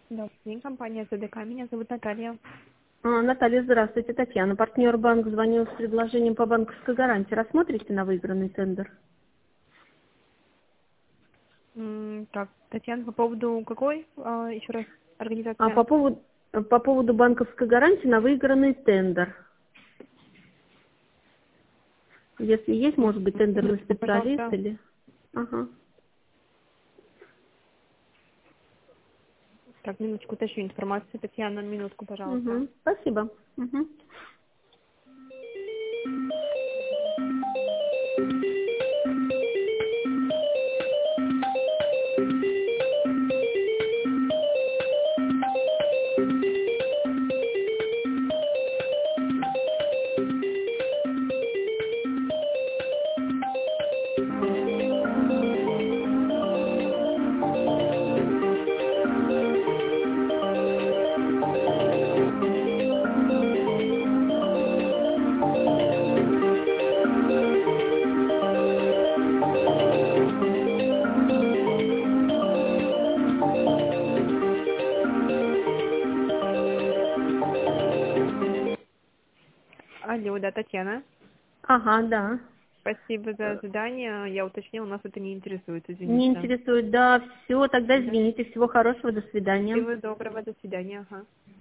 Добрый день, компания ЗДК. Меня зовут Наталья. Наталья, здравствуйте. Татьяна, партнер банк, звонил с предложением по банковской гарантии. Рассмотрите на выигранный тендер? Так, Татьяна, по поводу какой, еще раз, А организация? по поводу банковской гарантии на выигранный тендер. Если есть, может быть, тендерный Минутку, специалист пожалуйста. или... Ага. Так, минуточку, уточню информацию. Татьяна, минутку, пожалуйста. Угу. Спасибо. Угу. Алло, да, Татьяна. Ага, да. Спасибо за задание. Я уточнила, нас это не интересует, Не извините. интересует. Да, все, тогда Да. извините. Всего хорошего, до свидания. Всего доброго, до свидания. Ага.